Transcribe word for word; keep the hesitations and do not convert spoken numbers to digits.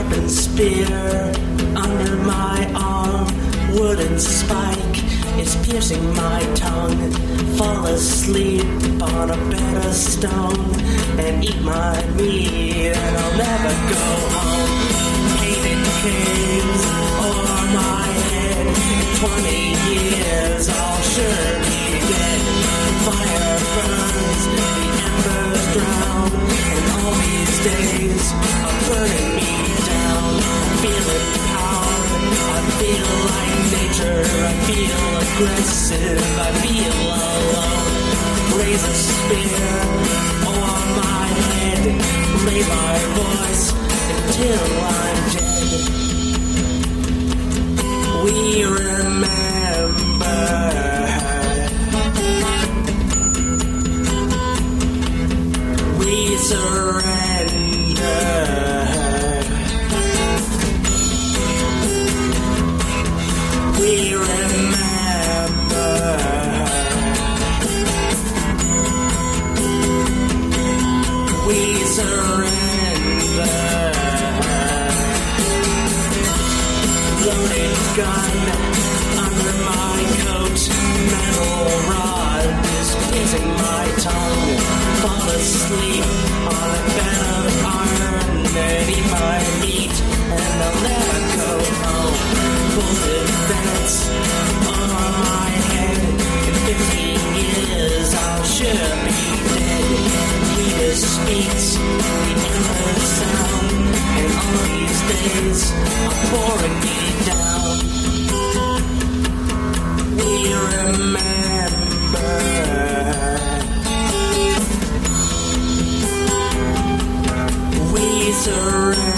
sharpened spear under my arm. Wooden spike is piercing my tongue. Fall asleep on a bed of stone and eat my meat, and I'll never go home. Hated caves over my head. In twenty years I'll sure be dead. Fire burns, the embers drown, and all these days are burning me down. I feel empowered, I feel like nature, I feel aggressive, I feel alone. Raise a spear over my head, raise my voice until I'm dead. We remember, we surrender. We remember. We surrender. Loaded gun under my coat. Metal rod is piercing my tongue. Fall asleep on a bed of iron and eat my meat, and I'll never go home. Bullet bats over my head. In fifteen years I'll sure be dead. Heater speaks the endless sound, and all these days are pouring me down. We remember. We surrender.